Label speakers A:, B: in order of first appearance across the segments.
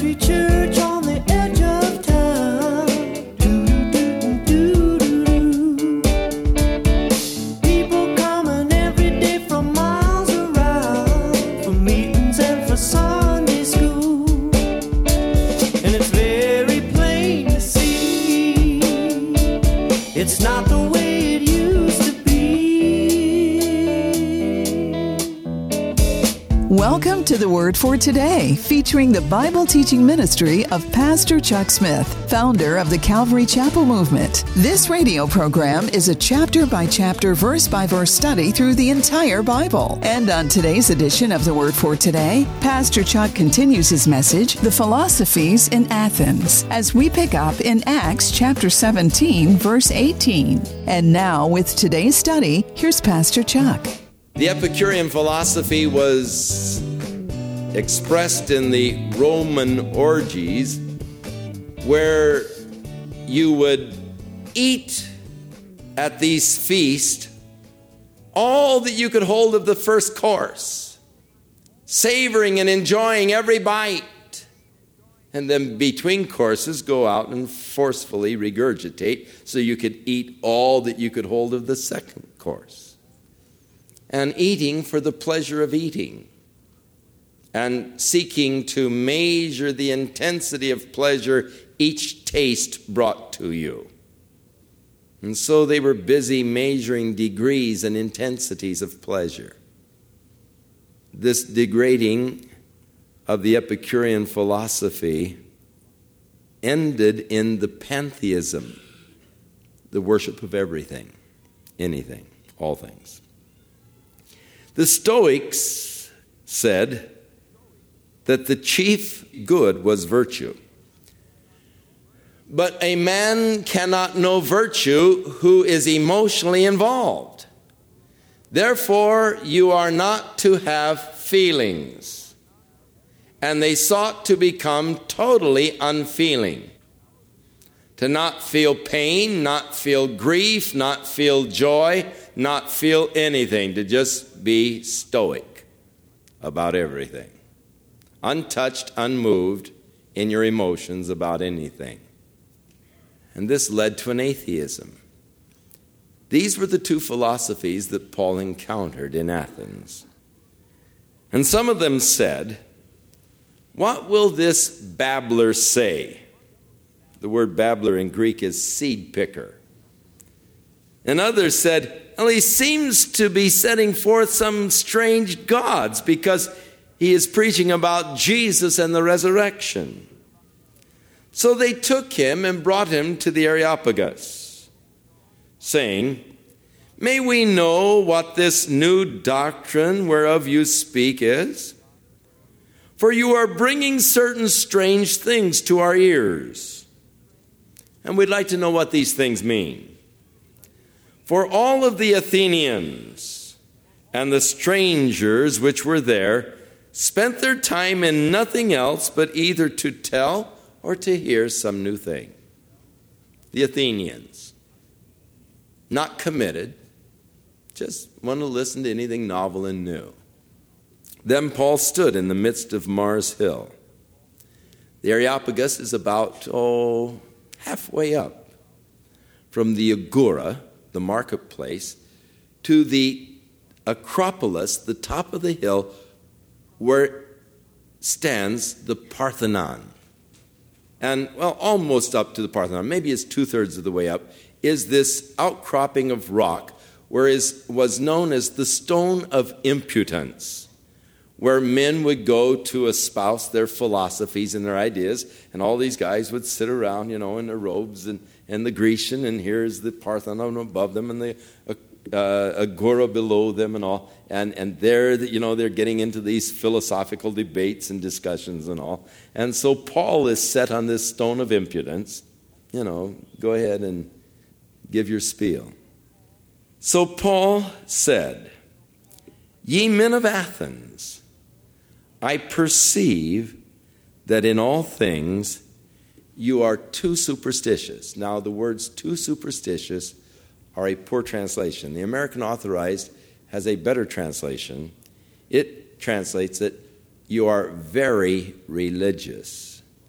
A: country church on the edge of town. People coming every day from miles around for meetings and for Sunday school. And it's very plain to see it's not the way it used to be.
B: Welcome to the Word for Today, featuring the Bible teaching ministry of Pastor Chuck Smith, founder of the Calvary Chapel Movement. This radio program is a chapter-by-chapter, verse-by-verse study through the entire Bible. And on today's edition of the Word for Today, Pastor Chuck continues his message, The Philosophies in Athens, as we pick up in Acts chapter 17, verse 18. And now, with today's study, here's Pastor Chuck.
C: The Epicurean philosophy was expressed in the Roman orgies, where you would eat at these feasts all that you could hold of the first course, savoring and enjoying every bite, and then between courses go out and forcefully regurgitate so you could eat all that you could hold of the second course. And eating for the pleasure of eating, and seeking to measure the intensity of pleasure each taste brought to you. And so they were busy measuring degrees and intensities of pleasure. This degrading of the Epicurean philosophy ended in the pantheism, the worship of everything, anything, all things. The Stoics said that the chief good was virtue. But a man cannot know virtue who is emotionally involved. Therefore, you are not to have feelings. And they sought to become totally unfeeling. To not feel pain, not feel grief, not feel joy, not feel anything. To just be stoic about everything. Untouched, unmoved in your emotions about anything. And this led to an atheism. These were the two philosophies that Paul encountered in Athens. And some of them said, "What will this babbler say?" The word babbler in Greek is seed picker. And others said, "Well, he seems to be setting forth some strange gods because he is preaching about Jesus and the resurrection." So they took him and brought him to the Areopagus, saying, "May we know what this new doctrine whereof you speak is? For you are bringing certain strange things to our ears. And we'd like to know what these things mean. For all of the Athenians and the strangers which were there spent their time in nothing else but either to tell or to hear some new thing." The Athenians, not committed, just want to listen to anything novel and new. Then Paul stood in the midst of Mars Hill. The Areopagus is about, halfway up from the Agora, the marketplace, to the Acropolis, the top of the hill, where stands the Parthenon. And, almost up to the Parthenon, maybe it's 2/3 of the way up, is this outcropping of rock, was known as the Stone of Impudence, where men would go to espouse their philosophies and their ideas, and all these guys would sit around, in their robes and the Grecian, and here's the Parthenon above them and the Agora below them and all, and there, they're getting into these philosophical debates and discussions and all. And so Paul is set on this Stone of Impudence. Go ahead and give your spiel. So Paul said, "Ye men of Athens, I perceive that in all things you are too superstitious." Now, the words "too superstitious" are a poor translation. The American Authorized has a better translation. It translates it, "You are very religious."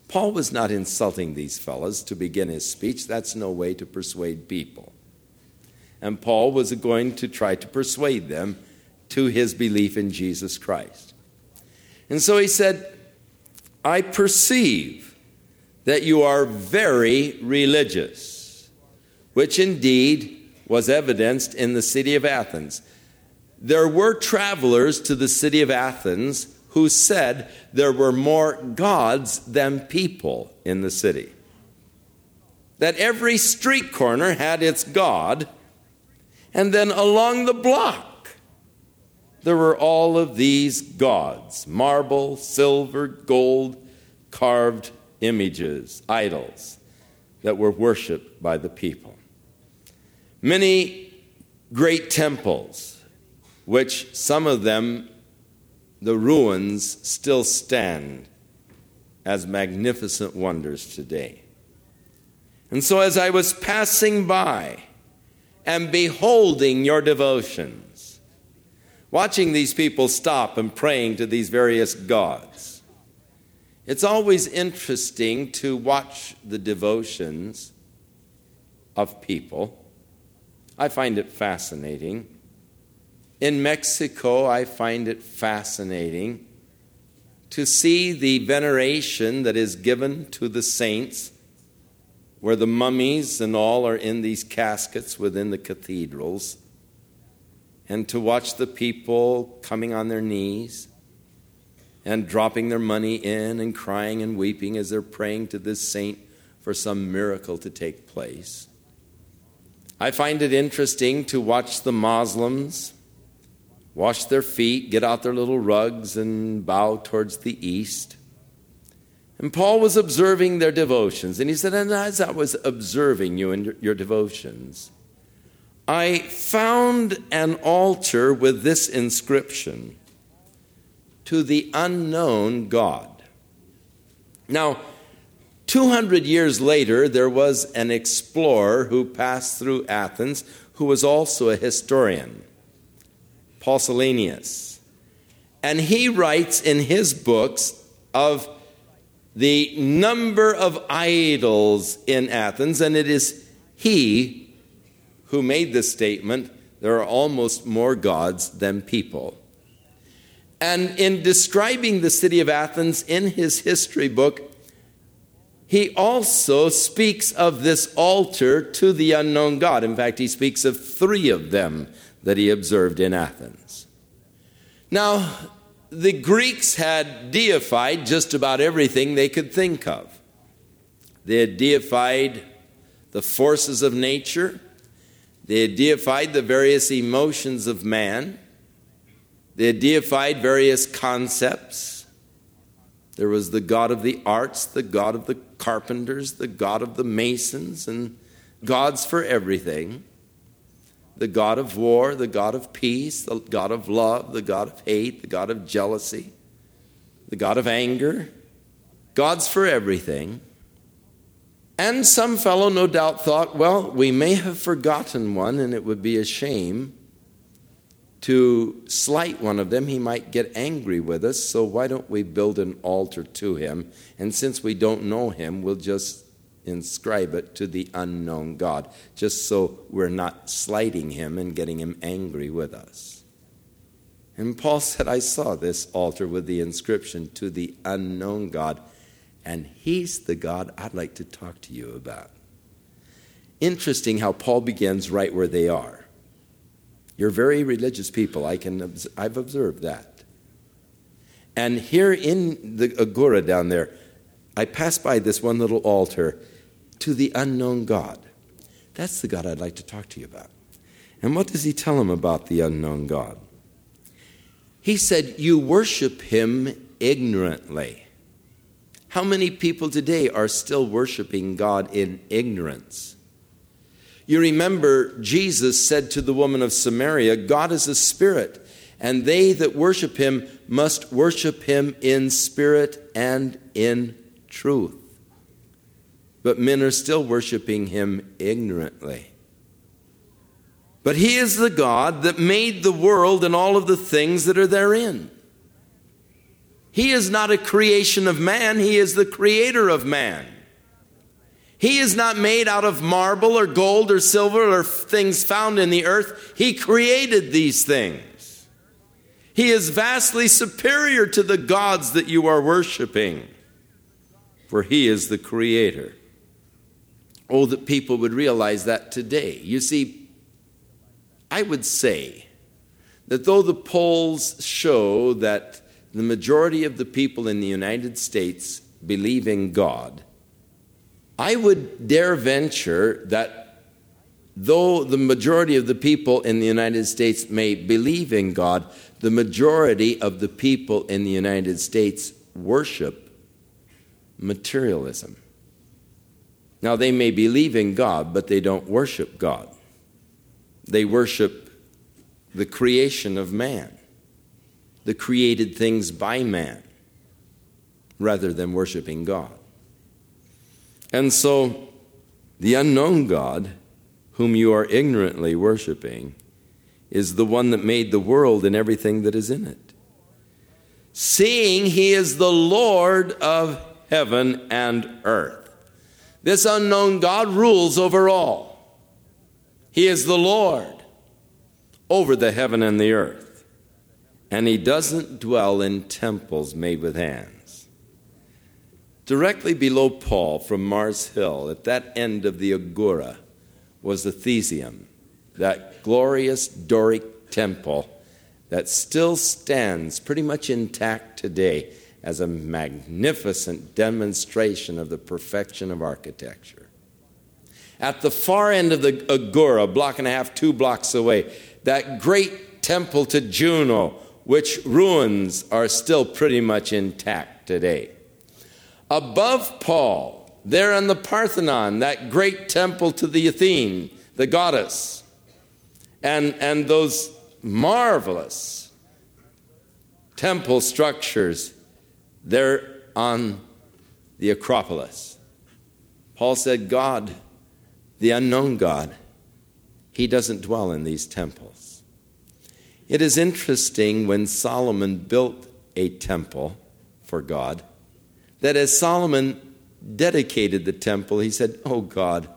C: Paul was not insulting these fellows to begin his speech. That's no way to persuade people. And Paul was going to try to persuade them to his belief in Jesus Christ. And so he said, I perceive that you are very religious, which indeed was evidenced in the city of Athens. There were travelers to the city of Athens who said there were more gods than people in the city. That every street corner had its god, and then along the block there were all of these gods, marble, silver, gold, carved images, idols that were worshipped by the people. Many great temples, which some of them, the ruins, still stand as magnificent wonders today. And so as I was passing by and beholding your devotions, watching these people stop and praying to these various gods, it's always interesting to watch the devotions of people. I find it fascinating. In Mexico, I find it fascinating to see the veneration that is given to the saints, where the mummies and all are in these caskets within the cathedrals, and to watch the people coming on their knees and dropping their money in and crying and weeping as they're praying to this saint for some miracle to take place. I find it interesting to watch the Muslims wash their feet, get out their little rugs, and bow towards the east. And Paul was observing their devotions, and he said, and as I was observing you in your devotions, I found an altar with this inscription, to the unknown God. Now, 200 years later, there was an explorer who passed through Athens who was also a historian, Pausanias. And he writes in his books of the number of idols in Athens, and it is he who made this statement, there are almost more gods than people. And in describing the city of Athens in his history book, he also speaks of this altar to the unknown God. In fact, he speaks of 3 of them that he observed in Athens. Now, the Greeks had deified just about everything they could think of. They had deified the forces of nature. They had deified the various emotions of man. They had deified various concepts. There was the god of the arts, the god of the carpenters, the god of the masons, and gods for everything. The god of war, the god of peace, the god of love, the god of hate, the god of jealousy, the god of anger. Gods for everything. And some fellow no doubt thought, well, we may have forgotten one, and it would be a shame to slight one of them. He might get angry with us, so why don't we build an altar to him? And since we don't know him, we'll just inscribe it to the unknown God, just so we're not slighting him and getting him angry with us. And Paul said, I saw this altar with the inscription, to the unknown God, and he's the God I'd like to talk to you about. Interesting how Paul begins right where they are. You're very religious people. I've observed that. And here in the Agora down there, I passed by this one little altar to the unknown God. That's the God I'd like to talk to you about. And what does he tell him about the unknown God? He said, you worship him ignorantly. How many people today are still worshiping God in ignorance? You remember Jesus said to the woman of Samaria, God is a spirit, and they that worship him must worship him in spirit and in truth. But men are still worshiping him ignorantly. But he is the God that made the world and all of the things that are therein. He is not a creation of man. He is the creator of man. He is not made out of marble or gold or silver or things found in the earth. He created these things. He is vastly superior to the gods that you are worshiping, for he is the creator. Oh, that people would realize that today. You see, I would say that though the polls show that the majority of the people in the United States believe in God, I would dare venture that though the majority of the people in the United States may believe in God, the majority of the people in the United States worship materialism. Now, they may believe in God, but they don't worship God. They worship the creation of man, the created things by man, rather than worshiping God. And so, the unknown God, whom you are ignorantly worshiping, is the one that made the world and everything that is in it. Seeing he is the Lord of heaven and earth. This unknown God rules over all. He is the Lord over the heaven and the earth. And he doesn't dwell in temples made with hands. Directly below Paul from Mars Hill, at that end of the Agora, was the Theseum, that glorious Doric temple that still stands pretty much intact today as a magnificent demonstration of the perfection of architecture. At the far end of the Agora, a block and a half, 2 blocks away, that great temple to Juno, which ruins are still pretty much intact today. Above Paul, there in the Parthenon, that great temple to the Athene, the goddess, and those marvelous temple structures there on the Acropolis. Paul said, God, the unknown God, he doesn't dwell in these temples. It is interesting when Solomon built a temple for God, that as Solomon dedicated the temple, he said, oh God,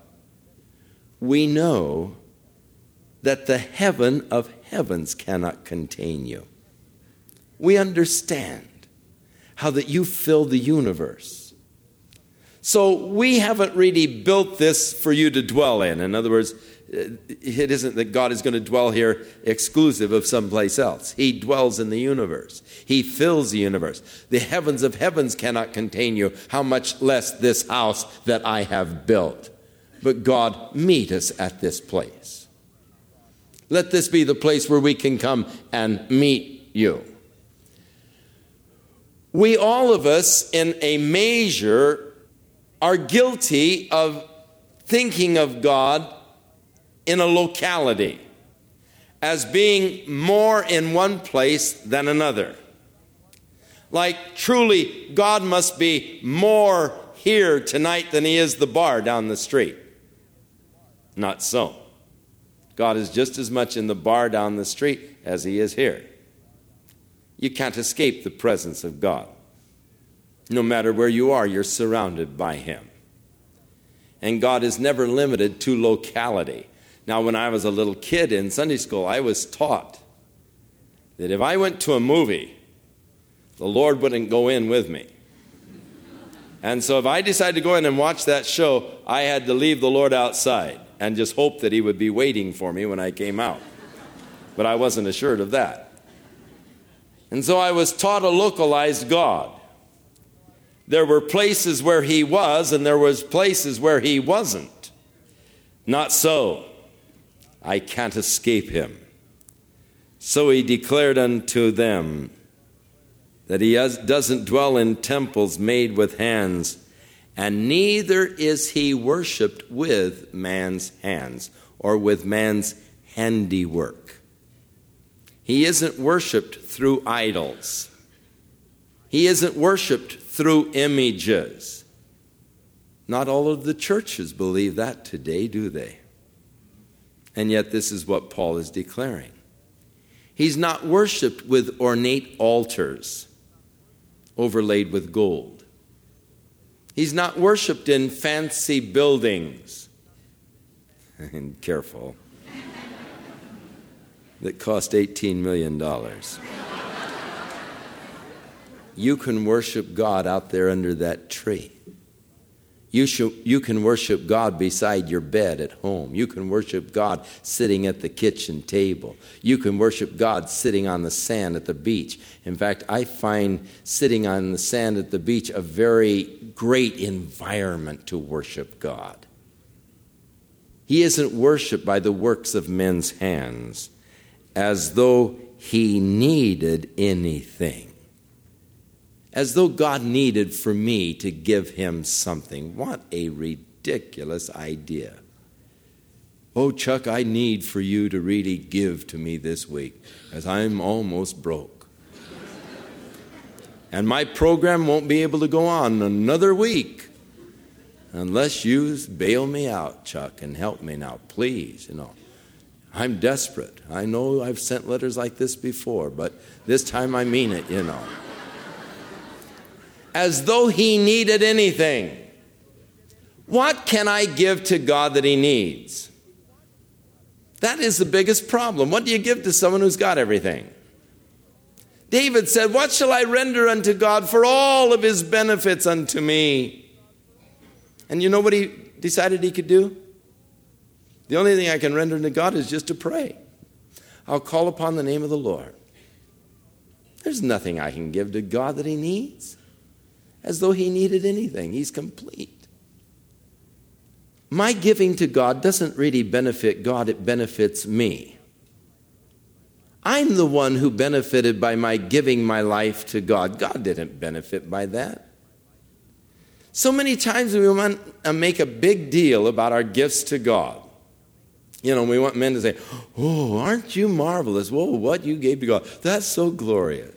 C: we know that the heaven of heavens cannot contain you. We understand how that you fill the universe. So we haven't really built this for you to dwell in. In other words, it isn't that God is going to dwell here exclusive of someplace else. He dwells in the universe. He fills the universe. The heavens of heavens cannot contain you, how much less this house that I have built. But God, meet us at this place. Let this be the place where we can come and meet you. We, all of us, in a measure, are guilty of thinking of God in a locality as being more in one place than another. Like, truly, God must be more here tonight than he is the bar down the street. Not so. God is just as much in the bar down the street as he is here. You can't escape the presence of God. No matter where you are, you're surrounded by him. And God is never limited to locality. Now, when I was a little kid in Sunday school, I was taught that if I went to a movie, the Lord wouldn't go in with me. And so if I decided to go in and watch that show, I had to leave the Lord outside and just hope that he would be waiting for me when I came out. But I wasn't assured of that. And so I was taught a localized God. There were places where he was, and there was places where he wasn't. Not so. I can't escape him. So he declared unto them that he doesn't dwell in temples made with hands, and neither is he worshipped with man's hands or with man's handiwork. He isn't worshipped through idols. He isn't worshipped through images. Not all of the churches believe that today, do they? And yet this is what Paul is declaring. He's not worshipped with ornate altars. overlaid with gold. He's not worshiped in fancy buildings. And careful. That cost $18 million. You can worship God out there under that tree. You can worship God beside your bed at home. You can worship God sitting at the kitchen table. You can worship God sitting on the sand at the beach. In fact, I find sitting on the sand at the beach a very great environment to worship God. He isn't worshiped by the works of men's hands as though he needed anything. As though God needed for me to give him something. What a ridiculous idea. Oh, Chuck, I need for you to really give to me this week, as I'm almost broke. And my program won't be able to go on another week unless you bail me out, Chuck, and help me now, please. I'm desperate. I know I've sent letters like this before, but this time I mean it, As though he needed anything. What can I give to God that he needs? That is the biggest problem. What do you give to someone who's got everything? David said, what shall I render unto God for all of his benefits unto me? And you know what he decided he could do? The only thing I can render to God is just to pray. I'll call upon the name of the Lord. There's nothing I can give to God that he needs. As though he needed anything. He's complete. My giving to God doesn't really benefit God, it benefits me. I'm the one who benefited by my giving my life to God. God didn't benefit by that. So many times we want to make a big deal about our gifts to God. We want men to say, oh, aren't you marvelous? Whoa, what you gave to God. That's so glorious.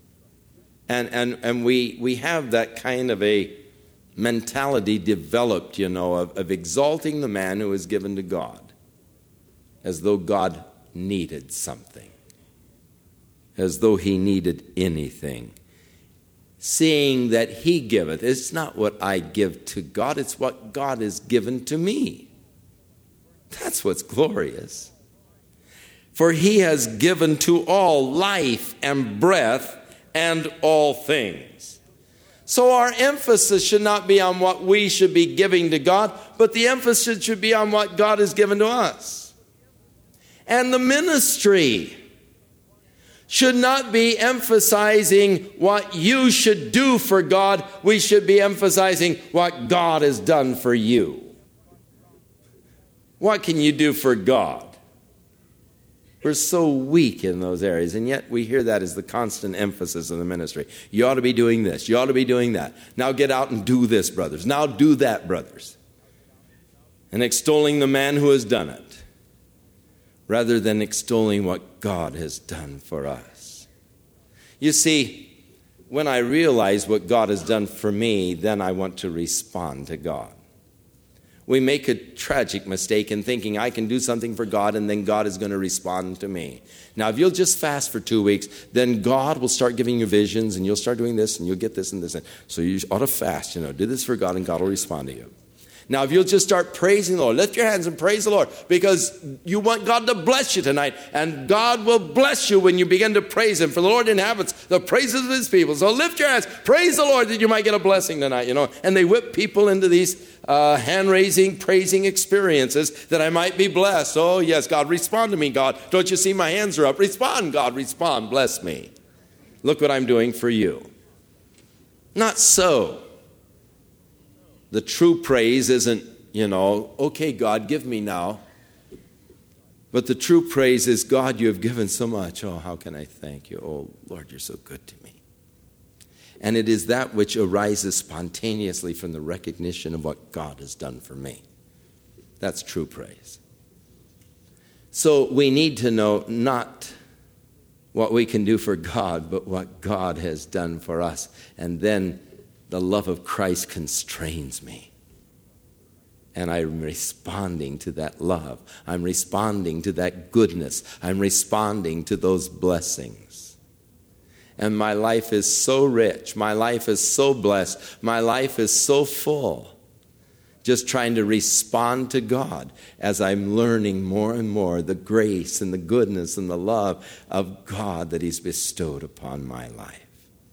C: And we have that kind of a mentality developed, of exalting the man who is given to God, as though God needed something, as though he needed anything. Seeing that he giveth, it's not what I give to God, it's what God has given to me. That's what's glorious. For he has given to all life and breath and all things. So our emphasis should not be on what we should be giving to God, but the emphasis should be on what God has given to us. And the ministry should not be emphasizing what you should do for God. We should be emphasizing what God has done for you. What can you do for God? We're so weak in those areas, and yet we hear that as the constant emphasis of the ministry. You ought to be doing this. You ought to be doing that. Now get out and do this, brothers. Now do that, brothers. And extolling the man who has done it, rather than extolling what God has done for us. You see, when I realize what God has done for me, then I want to respond to God. We make a tragic mistake in thinking I can do something for God and then God is going to respond to me. Now, if you'll just fast for 2 weeks, then God will start giving you visions and you'll start doing this and you'll get this and this. So you ought to fast, do this for God and God will respond to you. Now, if you'll just start praising the Lord, lift your hands and praise the Lord because you want God to bless you tonight. And God will bless you when you begin to praise him. For the Lord inhabits the praises of his people. So lift your hands, praise the Lord that you might get a blessing tonight, And they whip people into these hand-raising, praising experiences that I might be blessed. Oh, yes, God, respond to me, God. Don't you see my hands are up? Respond, God, respond. Bless me. Look what I'm doing for you. Not so. The true praise isn't, okay, God, give me now. But the true praise is, God, you have given so much. Oh, how can I thank you? Oh, Lord, you're so good to me. And it is that which arises spontaneously from the recognition of what God has done for me. That's true praise. So we need to know not what we can do for God, but what God has done for us. And then the love of Christ constrains me. And I'm responding to that love. I'm responding to that goodness. I'm responding to those blessings. And my life is so rich. My life is so blessed. My life is so full. Just trying to respond to God as I'm learning more and more the grace and the goodness and the love of God that He's bestowed upon my life.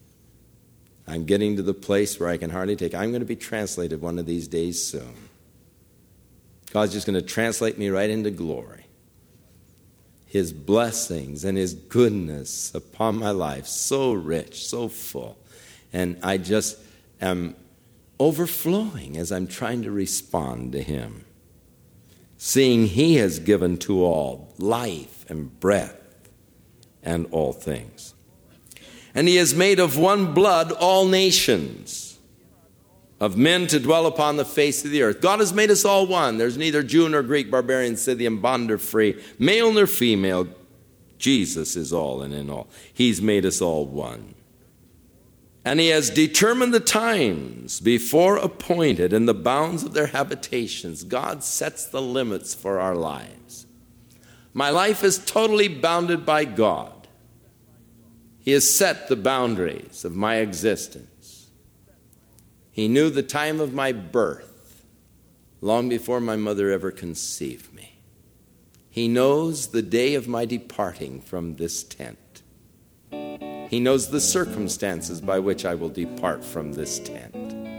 C: I'm getting to the place where I can hardly take. I'm going to be translated one of these days soon. God's just going to translate me right into glory. His blessings and His goodness upon my life, so rich, so full. And I just am overflowing as I'm trying to respond to Him. Seeing He has given to all life and breath and all things. And He has made of one blood all nations of men to dwell upon the face of the earth. God has made us all one. There's neither Jew nor Greek, barbarian, Scythian, bond or free, male nor female. Jesus is all and in all. He's made us all one. And He has determined the times before appointed and the bounds of their habitations. God sets the limits for our lives. My life is totally bounded by God. He has set the boundaries of my existence. He knew the time of my birth long before my mother ever conceived me. He knows the day of my departing from this tent. He knows the circumstances by which I will depart from this tent.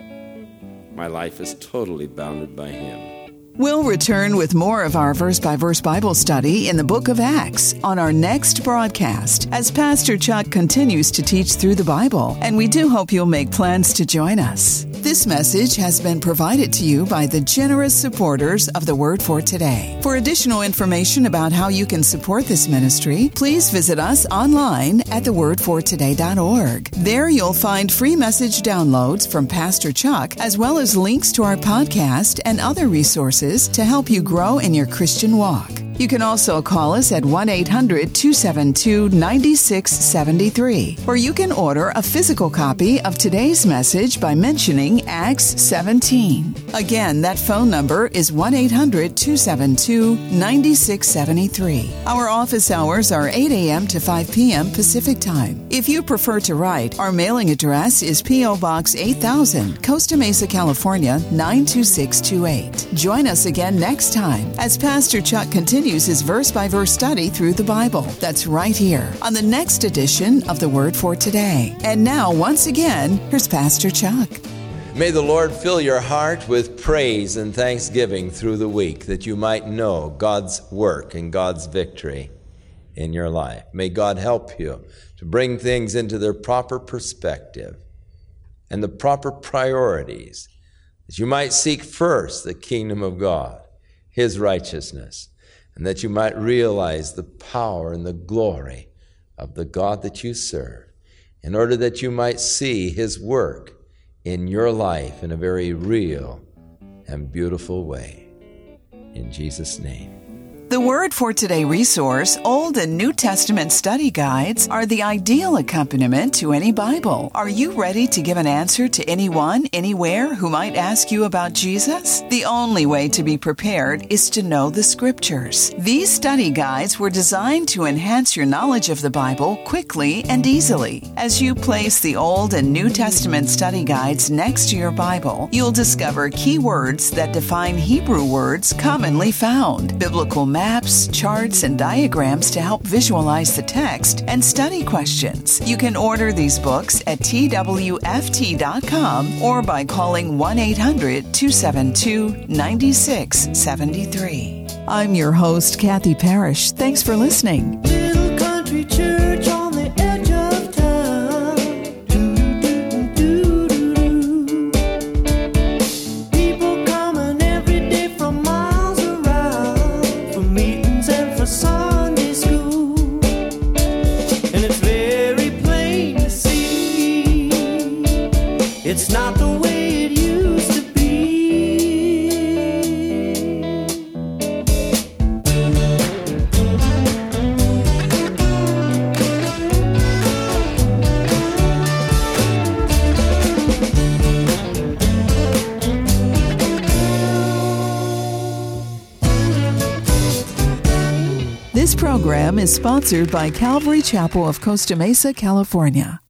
C: My life is totally bounded by Him.
B: We'll return with more of our verse-by-verse Bible study in the book of Acts on our next broadcast as Pastor Chuck continues to teach through the Bible, and we do hope you'll make plans to join us. This message has been provided to you by the generous supporters of the Word for Today. For additional information about how you can support this ministry, please visit us online at thewordfortoday.org. There you'll find free message downloads from Pastor Chuck, as well as links to our podcast and other resources to help you grow in your Christian walk. You can also call us at 1-800-272-9673, or you can order a physical copy of today's message by mentioning Acts 17. Again, that phone number is 1-800-272-9673. Our office hours are 8 a.m. to 5 p.m. Pacific Time. If you prefer to write, our mailing address is P.O. Box 8000, Costa Mesa, California, 92628. Join us again next time as Pastor Chuck continues his verse-by-verse study through the Bible. That's right here on the next edition of The Word for Today. And now, once again, here's Pastor Chuck.
C: May the Lord fill your heart with praise and thanksgiving through the week, that you might know God's work and God's victory in your life. May God help you to bring things into their proper perspective and the proper priorities, that you might seek first the kingdom of God, His righteousness, and that you might realize the power and the glory of the God that you serve, in order that you might see His work in your life in a very real and beautiful way. In Jesus' name.
B: The Word for Today resource, Old and New Testament study guides, are the ideal accompaniment to any Bible. Are you ready to give an answer to anyone, anywhere who might ask you about Jesus? The only way to be prepared is to know the Scriptures. These study guides were designed to enhance your knowledge of the Bible quickly and easily. As you place the Old and New Testament study guides next to your Bible, you'll discover key words that define Hebrew words commonly found, biblical maps, charts, and diagrams to help visualize the text, and study questions. You can order these books at twft.com or by calling 1-800-272-9673. I'm your host, Kathy Parrish. Thanks for listening.
A: Little country church on the edge of town. People coming every day from miles around for meetings and for Sunday school. And it's very plain to see it's not the way it used to be.
B: This program program is sponsored by Calvary Chapel of Costa Mesa, California.